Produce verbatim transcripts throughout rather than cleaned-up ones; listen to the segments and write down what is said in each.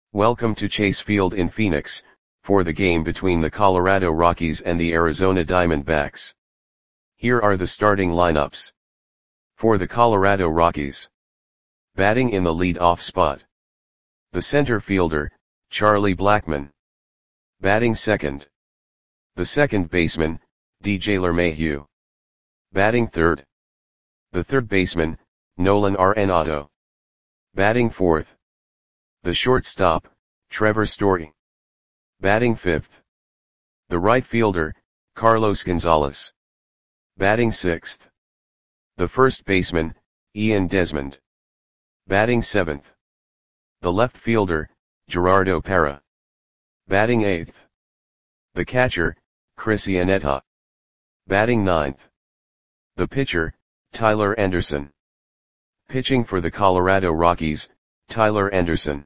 Welcome to Chase Field in Phoenix, for the game between the Colorado Rockies and the Arizona Diamondbacks. Here are the starting lineups. For the Colorado Rockies. Batting in the lead-off spot. The center fielder, Charlie Blackmon. Batting second. The second baseman, D J LeMahieu. Batting third. The third baseman, Nolan Arenado. Batting fourth. The shortstop, Trevor Story. Batting fifth. The right fielder, Carlos Gonzalez. Batting sixth. The first baseman, Ian Desmond. Batting seventh. The left fielder, Gerardo Parra. Batting eighth. The catcher, Chris Iannetta. Batting ninth. The pitcher, Tyler Anderson. Pitching for the Colorado Rockies, Tyler Anderson.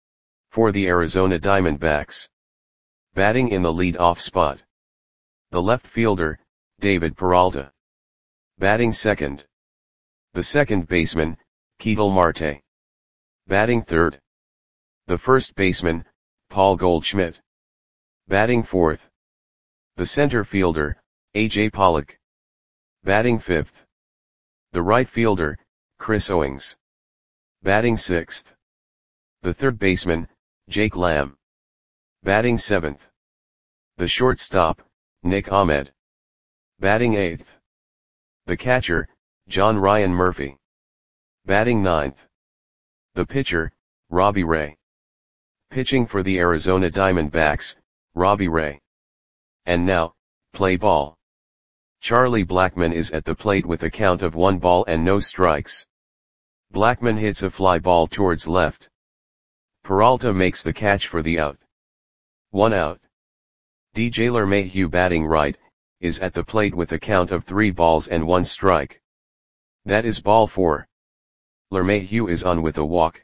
For the Arizona Diamondbacks. Batting in the lead-off spot. The left fielder, David Peralta. Batting second. The second baseman, Ketel Marte. Batting third. The first baseman, Paul Goldschmidt. Batting fourth. The center fielder, A J Pollock. Batting fifth. The right fielder, Chris Owings. Batting sixth. The third baseman, Jake Lamb. Batting seventh. The shortstop, Nick Ahmed. Batting eighth. The catcher, John Ryan Murphy. Batting ninth. The pitcher, Robbie Ray. Pitching for the Arizona Diamondbacks, Robbie Ray. And now, play ball. Charlie Blackmon is at the plate with a count of one ball and no strikes. Blackmon hits a fly ball towards left. Peralta makes the catch for the out. One out. D J LeMahieu, batting right, is at the plate with a count of three balls and one strike. That is ball four. LeMahieu is on with a walk.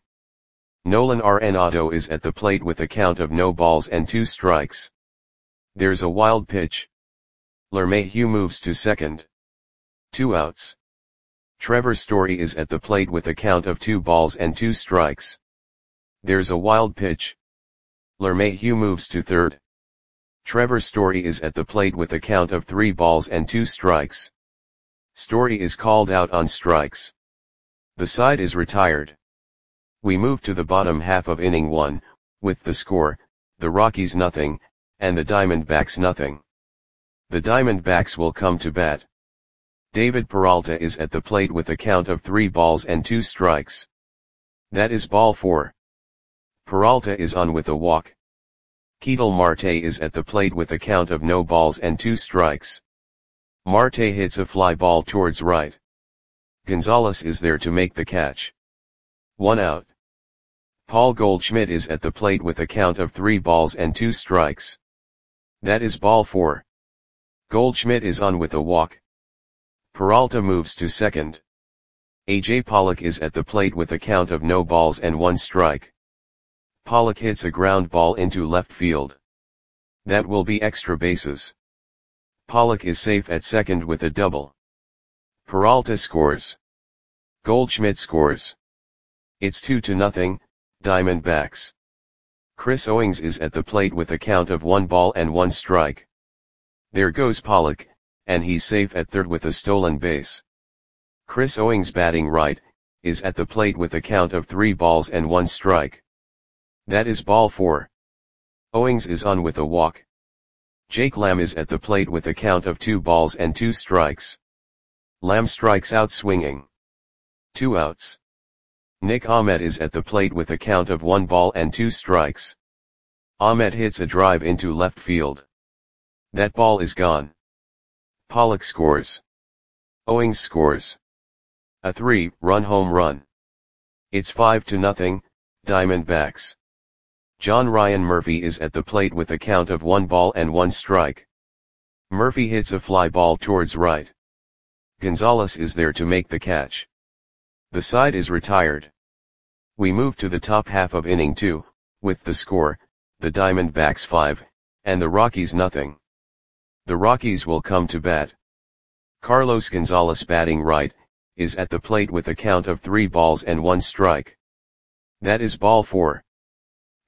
Nolan Arenado is at the plate with a count of no balls and two strikes. There's a wild pitch. LeMahieu moves to second. Two outs. Trevor Story is at the plate with a count of two balls and two strikes. There's a wild pitch. LeMahieu moves to third. Trevor Story is at the plate with a count of three balls and two strikes. Story is called out on strikes. The side is retired. We move to the bottom half of inning one, with the score, the Rockies nothing, and the Diamondbacks nothing. The Diamondbacks will come to bat. David Peralta is at the plate with a count of three balls and two strikes. That is ball four. Peralta is on with a walk. Ketel Marte is at the plate with a count of no balls and two strikes. Marte hits a fly ball towards right. Gonzalez is there to make the catch. One out. Paul Goldschmidt is at the plate with a count of three balls and two strikes. That is ball four. Goldschmidt is on with a walk. Peralta moves to second. A J Pollock is at the plate with a count of no balls and one strike. Pollock hits a ground ball into left field. That will be extra bases. Pollock is safe at second with a double. Peralta scores. Goldschmidt scores. It's two to nothing, Diamondbacks. Chris Owings is at the plate with a count of one ball and one strike. There goes Pollock, and he's safe at third with a stolen base. Chris Owings, batting right, is at the plate with a count of three balls and one strike. That is ball four. Owings is on with a walk. Jake Lamb is at the plate with a count of two balls and two strikes. Lamb strikes out swinging. Two outs. Nick Ahmed is at the plate with a count of one ball and two strikes. Ahmed hits a drive into left field. That ball is gone. Pollock scores. Owings scores. A three-run home run. It's five to nothing, Diamondbacks. John Ryan Murphy is at the plate with a count of one ball and one strike. Murphy hits a fly ball towards right. Gonzalez is there to make the catch. The side is retired. We move to the top half of inning two, with the score, the Diamondbacks five, and the Rockies nothing. The Rockies will come to bat. Carlos Gonzalez, batting right, is at the plate with a count of three balls and one strike. That is ball four.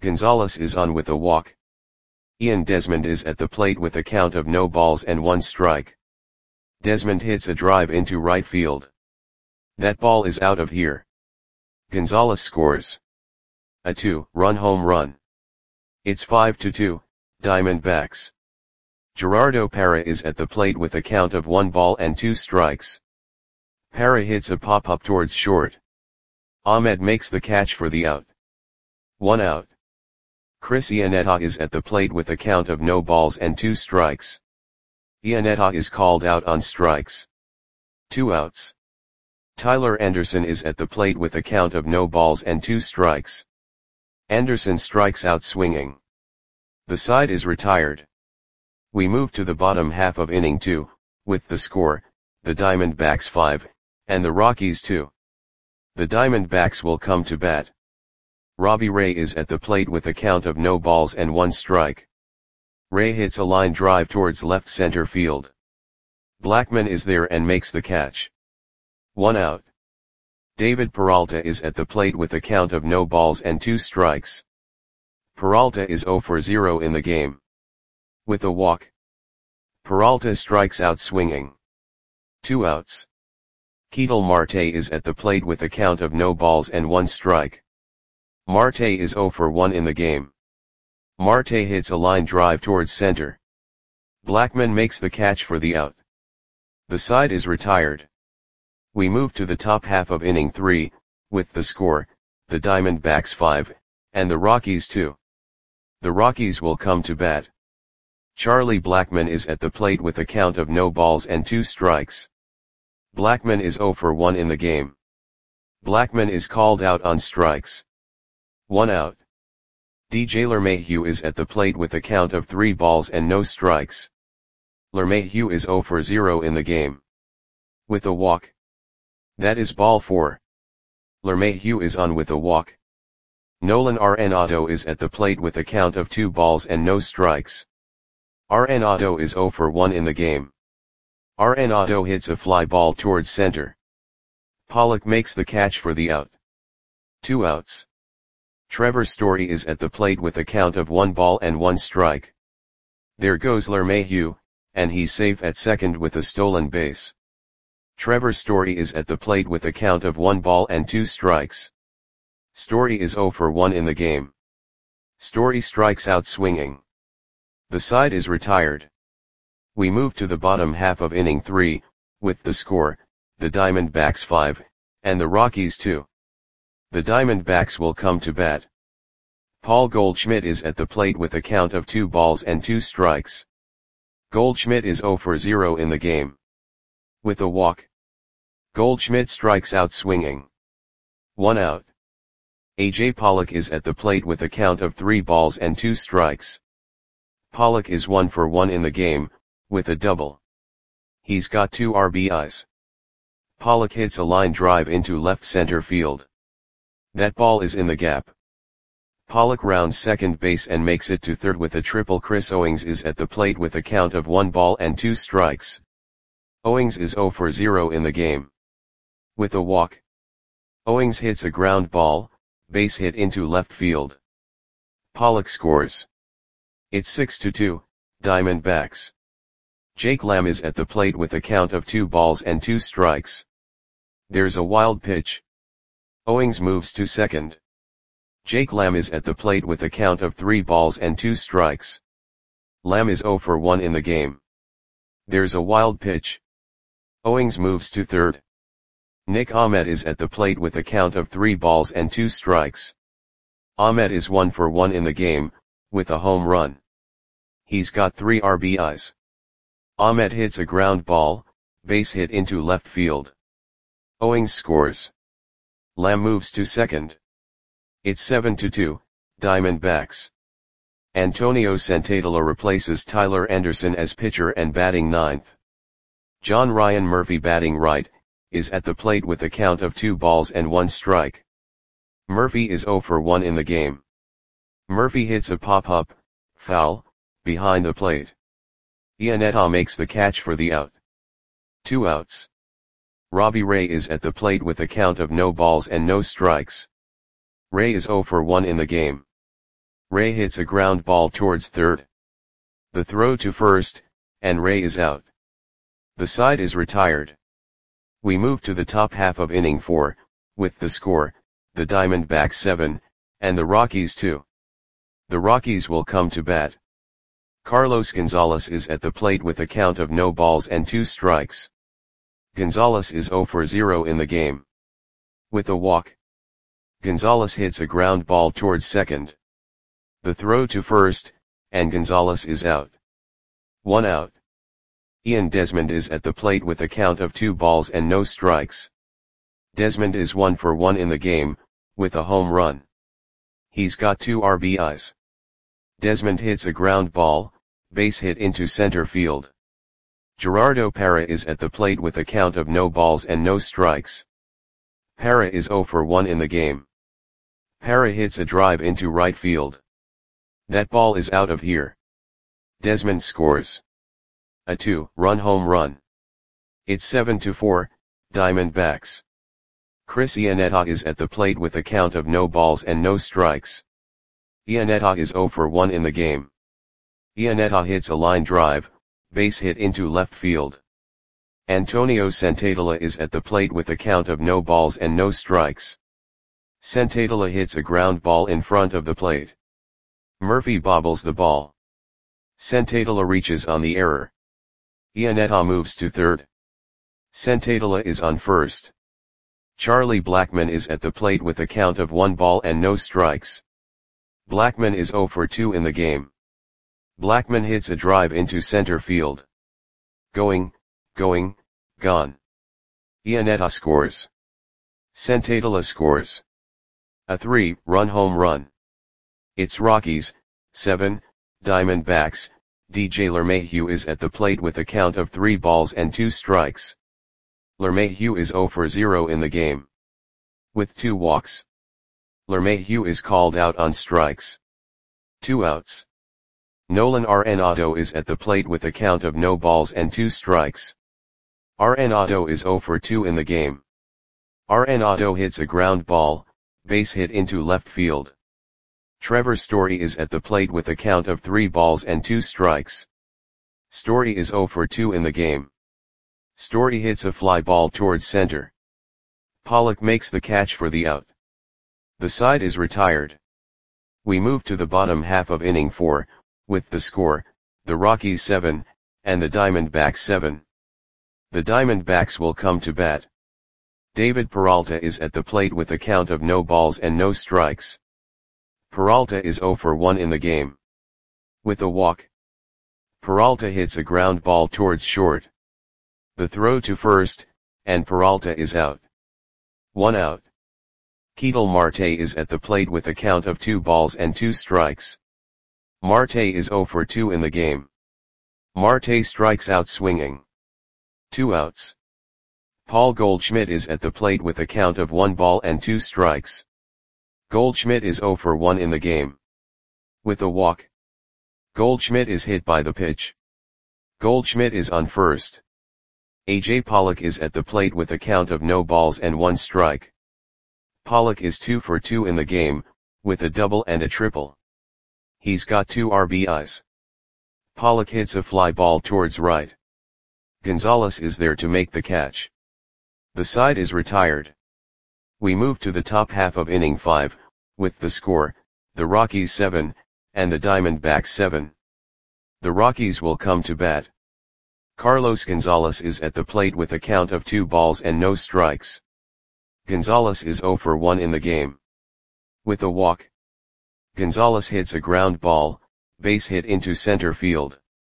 Gonzalez is on with a walk. Ian Desmond is at the plate with a count of no balls and one strike. Desmond hits a drive into right field. That ball is out of here. Gonzalez scores a two-run home run. It's five to two, Diamondbacks. Gerardo Parra is at the plate with a count of one ball and two strikes. Parra hits a pop-up towards short. Ahmed makes the catch for the out. One out. Chris Iannetta is at the plate with a count of no balls and two strikes. Iannetta is called out on strikes. Two outs. Tyler Anderson is at the plate with a count of no balls and two strikes. Anderson strikes out swinging. The side is retired. We move to the bottom half of inning two, with the score, the Diamondbacks five, and the Rockies two. The Diamondbacks will come to bat. Robbie Ray is at the plate with a count of no balls and one strike. Ray hits a line drive towards left center field. Blackman is there and makes the catch. One out. David Peralta is at the plate with a count of no balls and two strikes. Peralta is zero for zero in the game. With a walk. Peralta strikes out swinging. Two outs. Ketel Marte is at the plate with a count of no balls and one strike. Marte is zero for one in the game. Marte hits a line drive towards center. Blackman makes the catch for the out. The side is retired. We move to the top half of inning three, with the score, the Diamondbacks five, and the Rockies two. The Rockies will come to bat. Charlie Blackman is at the plate with a count of no balls and two strikes. Blackman is zero for one in the game. Blackman is called out on strikes. One out. D J LeMahieu is at the plate with a count of three balls and no strikes. LeMahieu is zero for zero in the game. With a walk. That is ball four. LeMahieu is on with a walk. Nolan Arenado is at the plate with a count of two balls and no strikes. Arenado is zero for one in the game. Arenado hits a fly ball towards center. Pollock makes the catch for the out. Two outs. Trevor Story is at the plate with a count of one ball and one strike. There goes LeMahieu, and he's safe at second with a stolen base. Trevor Story is at the plate with a count of one ball and two strikes. Story is zero for one in the game. Story strikes out swinging. The side is retired. We move to the bottom half of inning three, with the score, the Diamondbacks five, and the Rockies two. The Diamondbacks will come to bat. Paul Goldschmidt is at the plate with a count of two balls and two strikes. Goldschmidt is zero for zero in the game. With a walk. Goldschmidt strikes out swinging. One out. A J Pollock is at the plate with a count of three balls and two strikes. Pollock is one for one in the game, with a double. He's got two R B Is. Pollock hits a line drive into left center field. That ball is in the gap. Pollock rounds second base and makes it to third with a triple. Chris Owings is at the plate with a count of one ball and two strikes. Owings is zero for zero in the game. With a walk. Owings hits a ground ball, base hit into left field. Pollock scores. It's six to two, Diamondbacks. Jake Lamb is at the plate with a count of two balls and two strikes. There's a wild pitch. Owings moves to second. Jake Lamb is at the plate with a count of three balls and two strikes. Lamb is zero for one in the game. There's a wild pitch. Owings moves to third. Nick Ahmed is at the plate with a count of three balls and two strikes. Ahmed is one for one in the game, with a home run. He's got three R B Is. Ahmed hits a ground ball, base hit into left field. Owings scores. Lamb moves to second. It's seven to two, Diamondbacks. Antonio Santadela replaces Tyler Anderson as pitcher and batting ninth. John Ryan Murphy, batting right, is at the plate with a count of two balls and one strike. Murphy is zero for one in the game. Murphy hits a pop-up, foul, behind the plate. Iannetta makes the catch for the out. Two outs. Robbie Ray is at the plate with a count of no balls and no strikes. Ray is zero for one in the game. Ray hits a ground ball towards third. The throw to first, and Ray is out. The side is retired. We move to the top half of inning four, with the score, the Diamondbacks seven, and the Rockies two. The Rockies will come to bat. Carlos Gonzalez is at the plate with a count of no balls and two strikes. Gonzalez is zero for zero in the game. With a walk, Gonzalez hits a ground ball towards second. The throw to first, and Gonzalez is out. One out. Ian Desmond is at the plate with a count of two balls and no strikes. Desmond is one for one in the game, with a home run. He's got two R B Is. Desmond hits a ground ball, base hit into center field. Gerardo Parra is at the plate with a count of no balls and no strikes. Parra is zero for one in the game. Parra hits a drive into right field. That ball is out of here. Desmond scores a two-run home run. It's seven to four, Diamondbacks. Chris Iannetta is at the plate with a count of no balls and no strikes. Iannetta is zero for one in the game. Iannetta hits a line drive, base hit into left field. Antonio Santadella is at the plate with a count of no balls and no strikes. Santadella hits a ground ball in front of the plate. Murphy bobbles the ball. Santadella reaches on the error. Iannetta moves to third. Santadella is on first. Charlie Blackmon is at the plate with a count of one ball and no strikes. Blackmon is zero for two in the game. Blackmon hits a drive into center field. Going, going, gone. Iannetta scores. Santadella scores a three-run home run. It's Rockies, seven, Diamondbacks. D J LeMahieu is at the plate with a count of three balls and two strikes. LeMahieu is zero for zero in the game. With two walks. LeMahieu is called out on strikes. Two outs. Nolan Arenado is at the plate with a count of no balls and two strikes. Arenado is zero for two in the game. Arenado hits a ground ball, base hit into left field. Trevor Story is at the plate with a count of three balls and two strikes. Story is zero for two in the game. Story hits a fly ball towards center. Pollock makes the catch for the out. The side is retired. We move to the bottom half of inning four, with the score, the Rockies seven, and the Diamondbacks seven. The Diamondbacks will come to bat. David Peralta is at the plate with a count of no balls and no strikes. Peralta is zero for one in the game. With a walk, Peralta hits a ground ball towards short. The throw to first, and Peralta is out. One out. Ketel Marte is at the plate with a count of two balls and two strikes. Marte is zero for two in the game. Marte strikes out swinging. Two outs. Paul Goldschmidt is at the plate with a count of one ball and two strikes. Goldschmidt is zero for one in the game. With a walk, Goldschmidt is hit by the pitch. Goldschmidt is on first. A J Pollock is at the plate with a count of no balls and one strike. Pollock is two for two in the game, with a double and a triple. He's got two R B Is. Pollock hits a fly ball towards right. Gonzalez is there to make the catch. The side is retired. We move to the top half of inning five, with the score, the Rockies seven, and the Diamondbacks seven. The Rockies will come to bat. Carlos Gonzalez is at the plate with a count of two balls and no strikes. Gonzalez is zero for one in the game. With a walk, Gonzalez hits a ground ball, base hit into center field.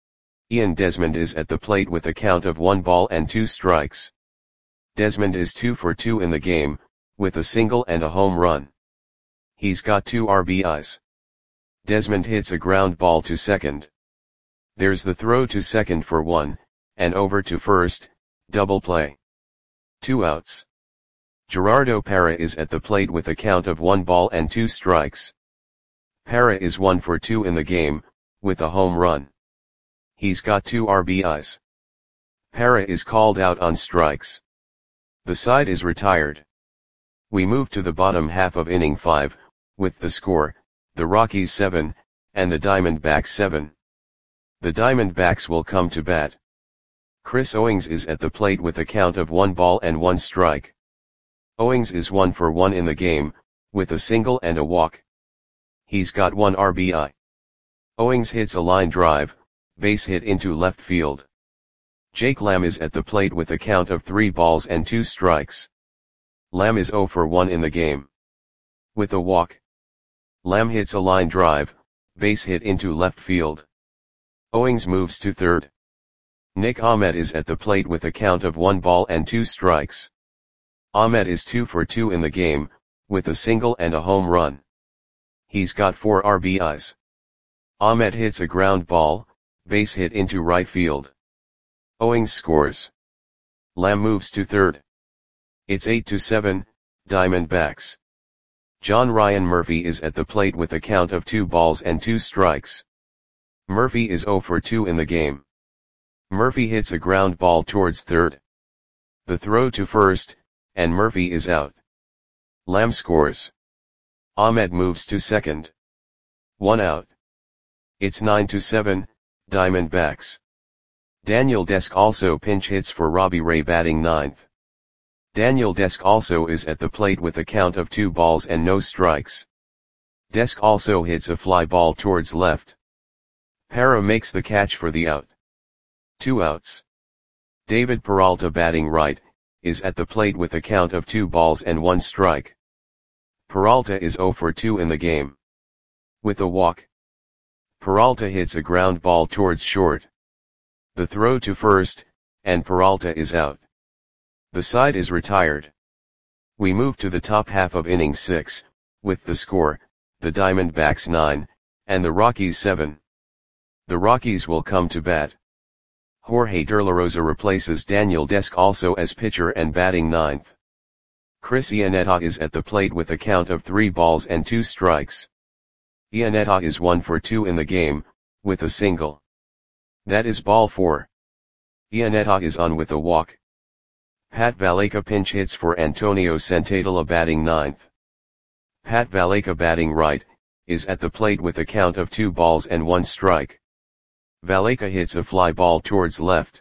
Ian Desmond is at the plate with a count of one ball and two strikes. Desmond is two for two in the game, with a single and a home run. He's got two R B Is. Desmond hits a ground ball to second. There's the throw to second for one, and over to first, double play. Two outs. Gerardo Parra is at the plate with a count of one ball and two strikes. Parra is one for two in the game, with a home run. He's got two R B Is. Parra is called out on strikes. The side is retired. We move to the bottom half of inning five, with the score, the Rockies seven, and the Diamondbacks seven. The Diamondbacks will come to bat. Chris Owings is at the plate with a count of one ball and one strike. Owings is one for one in the game, with a single and a walk. He's got one R B I. Owings hits a line drive, base hit into left field. Jake Lamb is at the plate with a count of three balls and two strikes. Lamb is zero for one in the game. With a walk. Lamb hits a line drive, base hit into left field. Owings moves to third. Nick Ahmed is at the plate with a count of one ball and two strikes. Ahmed is two for two in the game, with a single and a home run. He's got four R B Is. Ahmed hits a ground ball, base hit into right field. Owings scores. Lamb moves to third. It's eight to seven, Diamondbacks. John Ryan Murphy is at the plate with a count of two balls and two strikes. Murphy is zero for two in the game. Murphy hits a ground ball towards third. The throw to first, and Murphy is out. Lamb scores. Ahmed moves to second. One out. It's nine to seven, Diamondbacks. Daniel Desk also pinch hits for Robbie Ray batting ninth. Daniel Desk also is at the plate with a count of two balls and no strikes. Desk also hits a fly ball towards left. Para makes the catch for the out. Two outs. David Peralta batting right, is at the plate with a count of two balls and one strike. Peralta is zero for two in the game. With a walk. Peralta hits a ground ball towards short. The throw to first, and Peralta is out. The side is retired. We move to the top half of inning six, with the score, the Diamondbacks nine, and the Rockies seven. The Rockies will come to bat. Jorge De La Rosa replaces Daniel Desk also as pitcher and batting ninth. Chris Iannetta is at the plate with a count of three balls and two strikes. Iannetta is one for two in the game, with a single. That is ball four. Iannetta is on with a walk. Pat Valaika pinch hits for Antonio Centadella batting ninth. Pat Valaika batting right, is at the plate with a count of two balls and one strike. Valaika hits a fly ball towards left.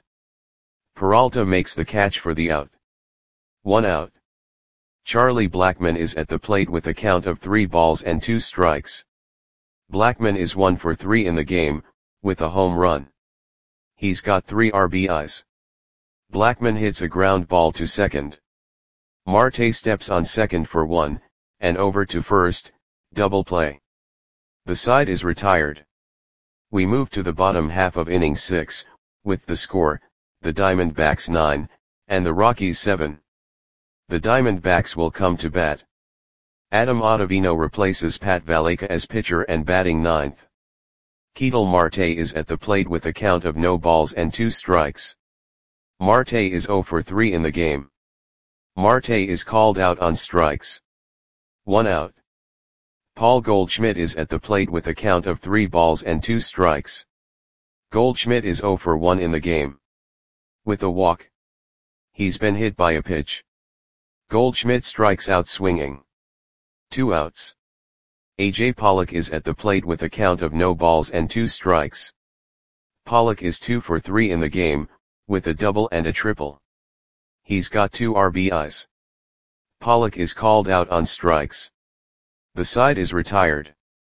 Peralta makes the catch for the out. One out. Charlie Blackmon is at the plate with a count of three balls and two strikes. Blackmon is one for three in the game, with a home run. He's got three R B Is. Blackmon hits a ground ball to second. Marte steps on second for one, and over to first, double play. The side is retired. We move to the bottom half of inning six, with the score, the Diamondbacks nine, and the Rockies seven. The Diamondbacks will come to bat. Adam Ottavino replaces Pat Valaika as pitcher and batting ninth. Ketel Marte is at the plate with a count of no balls and two strikes. Marte is zero for three in the game. Marte is called out on strikes. One out. Paul Goldschmidt is at the plate with a count of three balls and two strikes. Goldschmidt is zero for one in the game. With a walk. He's been hit by a pitch. Goldschmidt strikes out swinging. Two outs. A J Pollock is at the plate with a count of no balls and two strikes. Pollock is two for three in the game, with a double and a triple. He's got two R B Is. Pollock is called out on strikes. The side is retired.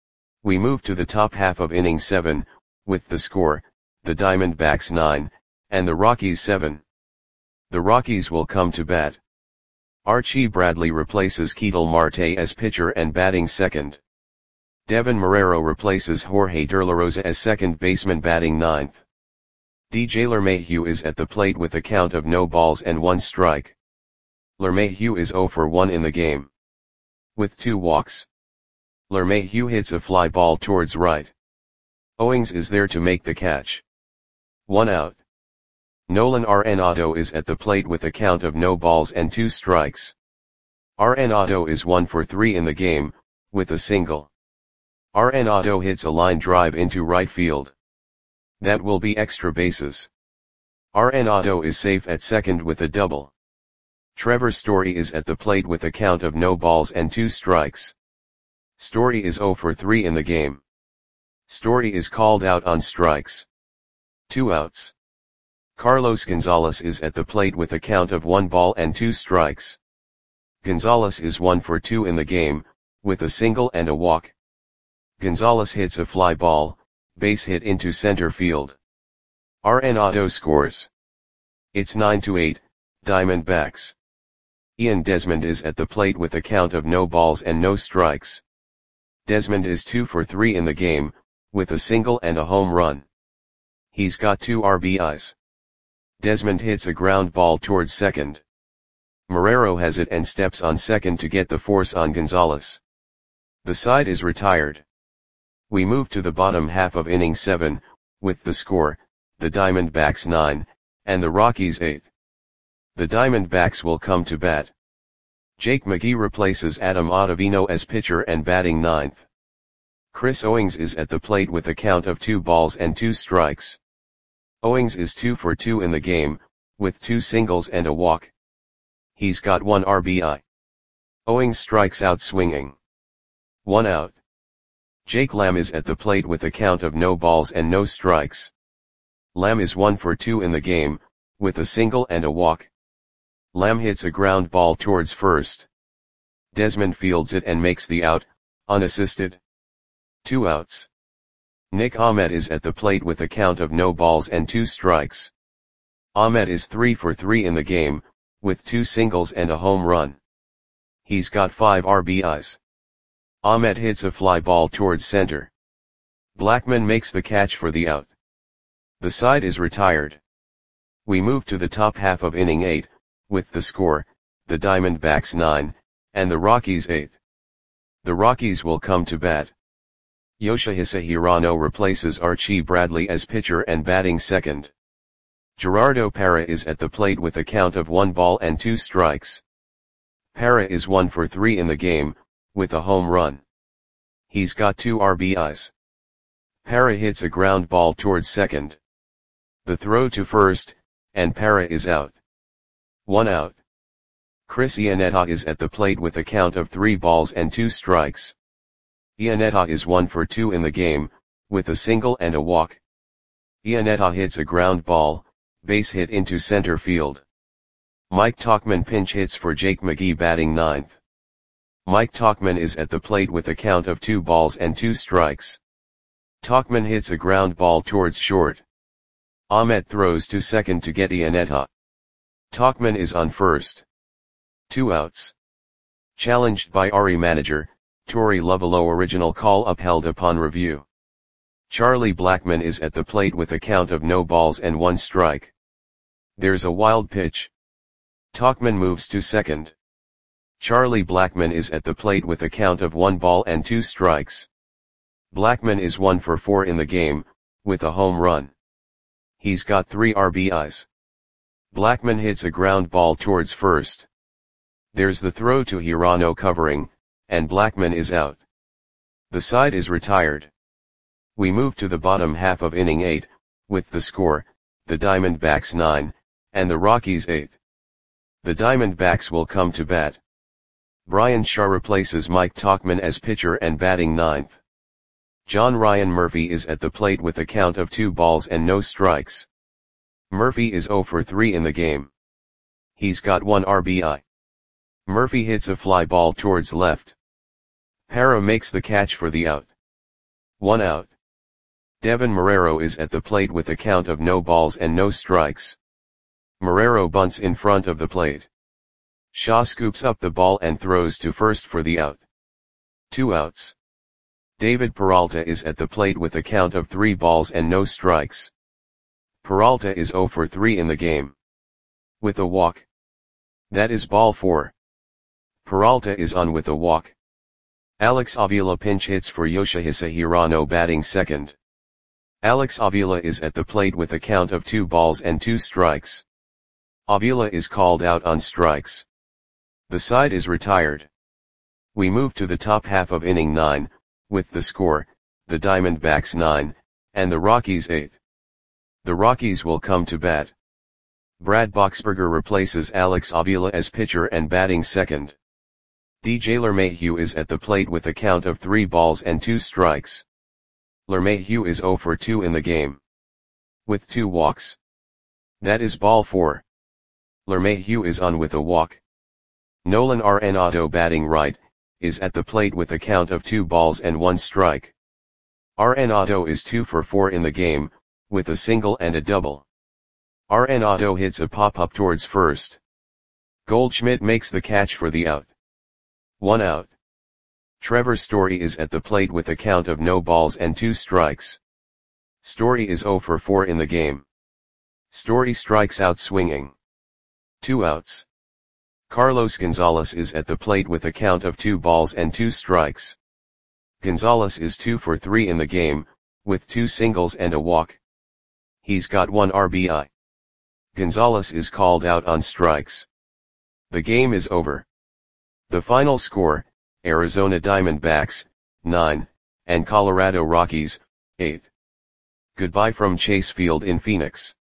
We move to the top half of inning seven, with the score, the Diamondbacks nine, and the Rockies seven. The Rockies will come to bat. Archie Bradley replaces Ketel Marte as pitcher and batting second. Devin Marrero replaces Jorge De La Rosa as second baseman batting ninth. D J LeMahieu is at the plate with a count of no balls and one strike. LeMahieu is zero for one in the game. With two walks. LeMahieu hits a fly ball towards right. Owings is there to make the catch. One out. Nolan Arenado is at the plate with a count of no balls and two strikes. Arenado is one for three in the game, with a single. Arenado hits a line drive into right field. That will be extra bases. Arenado is safe at second with a double. Trevor Story is at the plate with a count of no balls and two strikes. Story is zero for three in the game. Story is called out on strikes. Two outs. Carlos Gonzalez is at the plate with a count of one ball and two strikes. Gonzalez is one for two in the game, with a single and a walk. Gonzalez hits a fly ball, base hit into center field. Arenado scores. It's nine to eight, Diamondbacks. Ian Desmond is at the plate with a count of no balls and no strikes. Desmond is two for three in the game, with a single and a home run. He's got two R B Is. Desmond hits a ground ball towards second. Marrero has it and steps on second to get the force on Gonzalez. The side is retired. We move to the bottom half of inning seven, with the score, the Diamondbacks nine, and the Rockies eight. The Diamondbacks will come to bat. Jake McGee replaces Adam Ottavino as pitcher and batting ninth. Chris Owings is at the plate with a count of two balls and two strikes. Owings is two for two in the game, with two singles and a walk. He's got one R B I. Owings strikes out swinging. One out. Jake Lamb is at the plate with a count of no balls and no strikes. Lamb is one for two in the game, with a single and a walk. Lamb hits a ground ball towards first. Desmond fields it and makes the out, unassisted. Two outs. Nick Ahmed is at the plate with a count of no balls and two strikes. Ahmed is three for three in the game, with two singles and a home run. He's got five R B Is. Ahmed hits a fly ball towards center. Blackman makes the catch for the out. The side is retired. We move to the top half of inning eight, with the score, the Diamondbacks nine, and the Rockies eight. The Rockies will come to bat. Yoshihisa Hirano replaces Archie Bradley as pitcher and batting second. Gerardo Parra is at the plate with a count of one ball and two strikes. Parra is one for three in the game, with a home run. He's got two R B Is. Parra hits a ground ball towards second. The throw to first, and Parra is out. One out. Chris Iannetta is at the plate with a count of three balls and two strikes. Iannetta is one for two in the game, with a single and a walk. Iannetta hits a ground ball, base hit into center field. Mike Tauchman pinch hits for Jake McGee batting ninth. Mike Tauchman is at the plate with a count of two balls and two strikes. Tauchman hits a ground ball towards short. Ahmed throws to second to get Iannetta. Tauchman is on first. Two outs. Challenged by Ari manager, Torey Lovullo original call upheld upon review. Charlie Blackmon is at the plate with a count of no balls and one strike. There's a wild pitch. Tauchman moves to second. Charlie Blackmon is at the plate with a count of one ball and two strikes. Blackmon is one for four in the game, with a home run. He's got three R B Is. Blackmon hits a ground ball towards first. There's the throw to Hirano covering, and Blackmon is out. The side is retired. We move to the bottom half of inning eight, with the score, the Diamondbacks nine, and the Rockies eight. The Diamondbacks will come to bat. Brian Shaw replaces Mike Tauchman as pitcher and batting ninth. John Ryan Murphy is at the plate with a count of two balls and no strikes. Murphy is zero for three in the game. He's got one R B I. Murphy hits a fly ball towards left. Parra makes the catch for the out. One out. Devin Marrero is at the plate with a count of no balls and no strikes. Marrero bunts in front of the plate. Shaw scoops up the ball and throws to first for the out. Two outs. David Peralta is at the plate with a count of three balls and no strikes. Peralta is zero for three in the game. With a walk. That is ball four. Peralta is on with a walk. Alex Avila pinch hits for Yoshihisa Hirano batting second. Alex Avila is at the plate with a count of two balls and two strikes. Avila is called out on strikes. The side is retired. We move to the top half of inning nine, with the score, the Diamondbacks nine, and the Rockies eight. The Rockies will come to bat. Brad Boxberger replaces Alex Avila as pitcher and batting second. D J LeMahieu is at the plate with a count of three balls and two strikes. LeMahieu is zero for two in the game, with two walks. That is ball four. LeMahieu is on with a walk. Nolan Arenado, batting right, is at the plate with a count of two balls and one strike. Arenado is two for four in the game, with a single and a double. Arenado hits a pop-up towards first. Goldschmidt makes the catch for the out. One out. Trevor Story is at the plate with a count of no balls and two strikes. Story is zero for four in the game. Story strikes out swinging. Two outs. Carlos Gonzalez is at the plate with a count of two balls and two strikes. Gonzalez is two for three in the game, with two singles and a walk. He's got one R B I. Gonzalez is called out on strikes. The game is over. The final score, Arizona Diamondbacks, nine, and Colorado Rockies, eight. Goodbye from Chase Field in Phoenix.